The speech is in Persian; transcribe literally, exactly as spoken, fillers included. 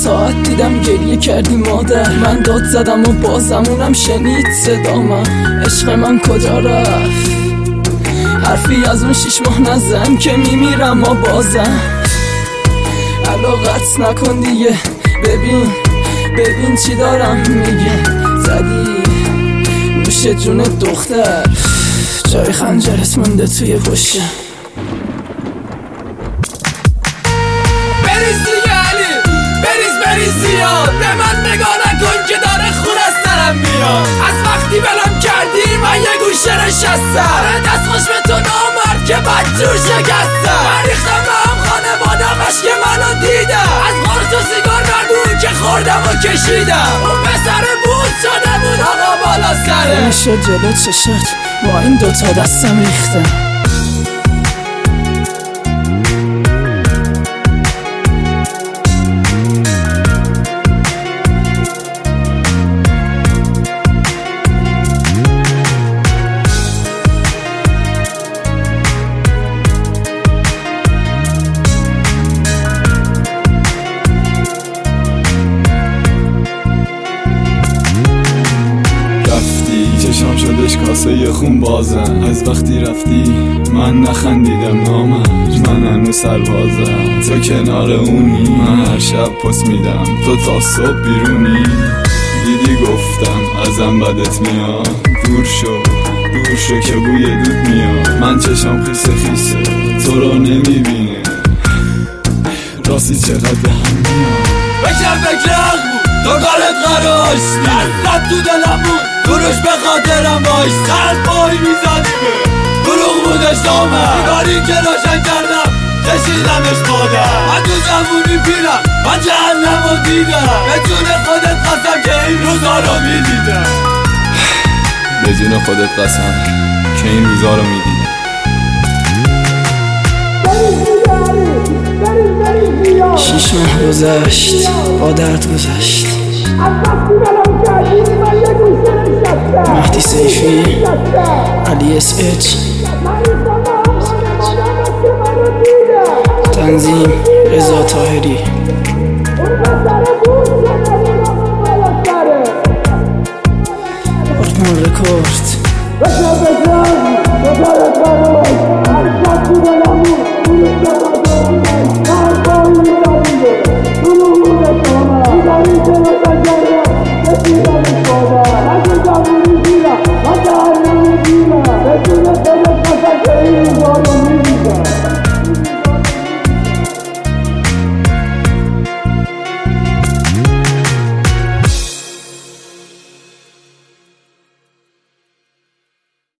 ساعت دیدم گریه کردی مادر. من داد زدم و بازمونم شنید صدامم. عشق من کجا رفت؟ حرفی از اون شیش ماه نزن که میمیرم و بازم. علاقت نکن دیگه، ببین ببین چی دارم میگه. زدی نوش جون دختر، جای خنجرت مونده توی پشتم. بریز دیگه علی، بریز بریز زیاد. به من نگاه نکن که داره خون از سرم میاد. از وقتی بلم کردی من یه گوشه نشستم. دست خوش به تو نامرد که بدجور شکستم. من ریختم به هم خانوادم، عشق منو دیدم. از قرص و سیگار نگو که خوردم و کشیدم. اون پسر بود شده بود آقا بالا سره. نشد جلو چشات با این دوتا دستم ریختم. چشام شدش کاسه ی خون بازم. از وقتی رفتی من نخندیدم نامم. من هنو سربازم تو کنار اونی. من هر شب پست میدم تو تا صبح بیرونی. دیدی گفتم ازم بدت میاد. دور شو دور شو که بوی دود میاد. من چشام خیسه خیسه تو رو نمیبینه. راستی چقدر به هم میاد. بکر بکر بود تو کارت قراش دستت تو دلم بود. دروش به خاطرم باش سرد بایی میزدیمه. دروغ بودش نامه نگاری که روشن کردم کشیدمش بادم. من تو جوونی پیرم من جهنم رو دیدم. به جون خودت قسم که این روزا رو میدیدم. به جون خودت قسم که این روزا رو میدیدم. شیش ماه گذشت با درد گذشت. مهدی سیفی، علی اس اچ، تنظیم رضا طاهری.